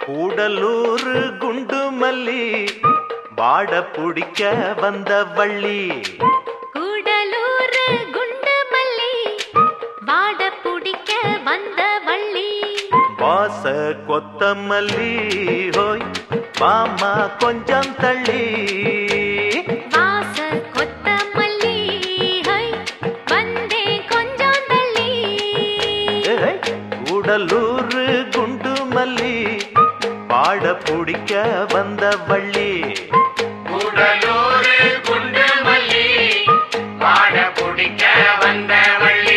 கூடலூர் குண்டு மல்லி வாட புடிக்க வந்த வள்ளி. கூடலூர் குண்டு மல்லி வாட புடிக்க வந்த வள்ளி. வாச கொத்தமல்லி ஹோய் மாமா கொஞ்சம் தள்ளி. வாச கொத்தமல்லி ஹோய் வந்தே கொஞ்சம் தள்ளி. கூடலூர் குண்டு மல்லி வாட புடிக்க வந்த வள்ளி. கூடலூர் குண்டு மல்லி வாட புடிக்க வந்த வள்ளி.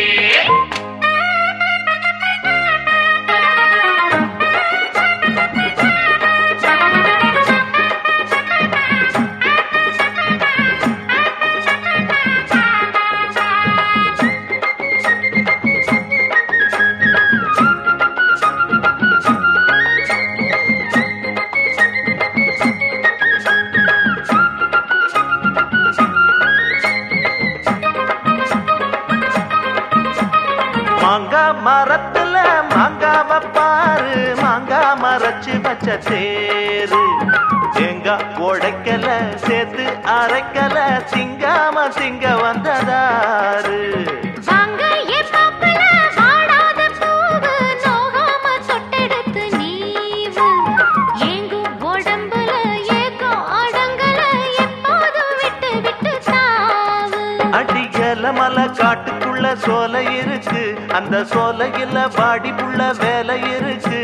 மாங்கா மரத்துல மாங்காவ பாரு, மாங்கா மரச்சு வச்ச தேரு. தேங்காய் உடைக்கல சேர்த்து அரைக்கல, திங்காம திங்க வந்ததாரு. மலை காட்டுக்குள்ள சோலை இருக்கு, அந்த சோலையில பாடிக்குள்ள வேலை இருக்கு.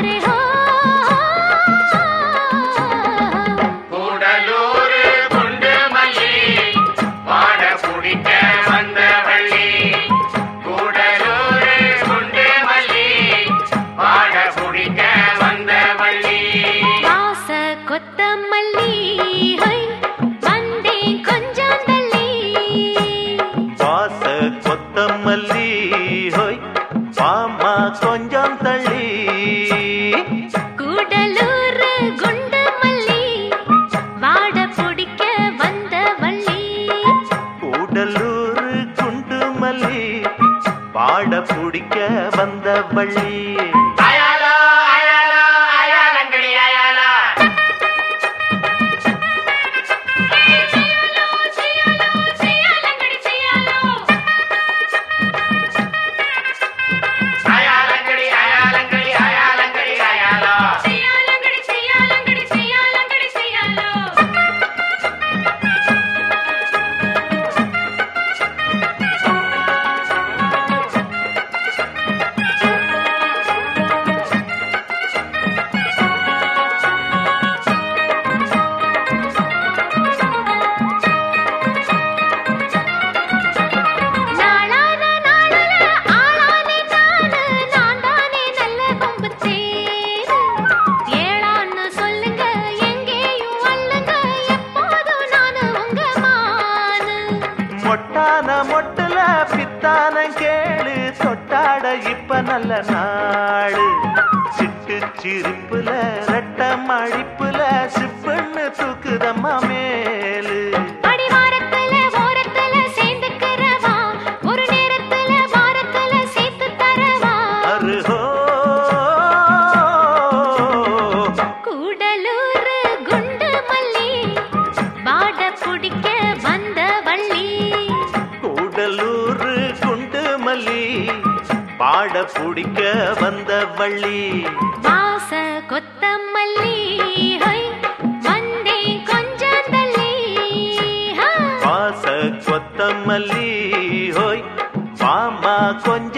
கூடலூர் குண்டு மல்லி வாட புடிக்க வந்த வள்ளி. கூடலூர் குண்டு மல்லி வாட புடிக்க வந்த வள்ளி. வாச கொத்தமல்லி ஹை வந்தே கொஞ்சம் தள்ளி. வாச கொத்தமல்லி ஹோய் மாமா கொஞ்சம் தள்ளி. கூடலூர் குண்டு மல்லி வாட புடிக்க வந்த வள்ளி. கூடலூர் குண்டு மல்லி வாட புடிக்க வந்த வள்ளி. அயாலா அயாலா அயாலங்கடி அயாலா. மொட்டுல பித்தான கேளு, தொட்டாட இப்ப நல்ல நாடு. சிட்டு சிரிப்புல ரெட்ட மழிப்புல சிப்புன்னு தூக்குதம்மா மேலு. அடிவாரத்துல ஓரத்துல சேர்ந்துக்கிறவா, ஒரு நேரத்துல வாரத்துல சேர்த்து தரவா. அருஹோ கூடலூர் குண்டு மல்லி வாட புடிக்க வந்த வள்ளி. கூடலூர் குண்டு மல்லி பாட புடிக்க வந்த வள்ளி. வாச கொத்தமல்லி ஹை வந்தே கொஞ்சம் தள்ளி. வாச கொத்தமல்லி ஹோய் மாமா கொஞ்சம்